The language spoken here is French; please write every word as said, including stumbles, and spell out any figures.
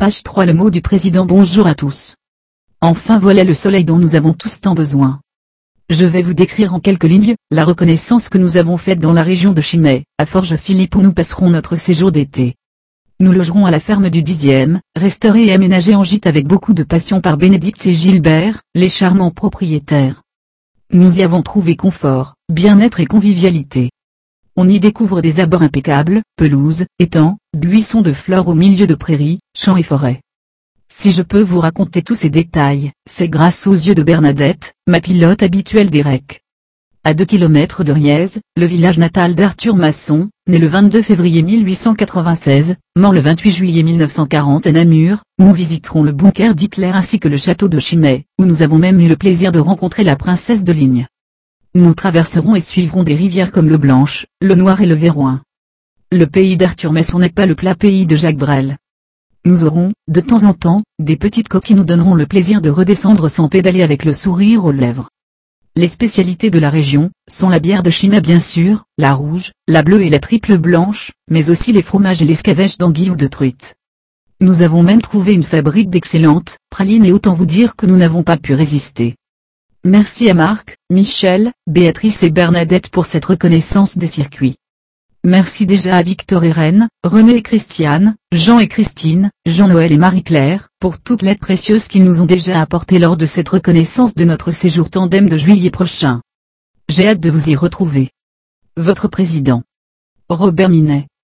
Page trois. Le mot du président. Bonjour à tous. Enfin voilà le soleil dont nous avons tous tant besoin. Je vais vous décrire en quelques lignes, la reconnaissance que nous avons faite dans la région de Chimay, à Forges-Philippe où nous passerons notre séjour d'été. Nous logerons à la ferme du dixième, restaurée et aménagée en gîte avec beaucoup de passion par Bénédicte et Gilbert, les charmants propriétaires. Nous y avons trouvé confort, bien-être et convivialité. On y découvre des abords impeccables, pelouses, étangs, buissons de fleurs au milieu de prairies, champs et forêts. Si je peux vous raconter tous ces détails, c'est grâce aux yeux de Bernadette, ma pilote habituelle des recs. À deux kilomètres de Riez, le village natal d'Arthur Masson, né le vingt-deux février mille huit cent quatre-vingt-seize, mort le vingt-huit juillet mille neuf cent quarante à Namur, nous visiterons le bunker d'Hitler ainsi que le château de Chimay, où nous avons même eu le plaisir de rencontrer la princesse de Ligne. Nous traverserons et suivrons des rivières comme le Blanche, le Noir et le Véroin. Le pays d'Arthur Masson n'est pas le plat pays de Jacques Brel. Nous aurons, de temps en temps, des petites côtes qui nous donneront le plaisir de redescendre sans pédaler avec le sourire aux lèvres. Les spécialités de la région, sont la bière de Chimay bien sûr, la rouge, la bleue et la triple blanche, mais aussi les fromages et l'escavèche d'anguille ou de truite. Nous avons même trouvé une fabrique d'excellentes pralines et autant vous dire que nous n'avons pas pu résister. Merci à Marc, Michel, Béatrice et Bernadette pour cette reconnaissance des circuits. Merci déjà à Victor et Reine, René et Christiane, Jean et Christine, Jean-Noël et Marie-Claire, pour toute l'aide précieuse qu'ils nous ont déjà apportée lors de cette reconnaissance de notre séjour tandem de juillet prochain. J'ai hâte de vous y retrouver. Votre président. Robert Minet.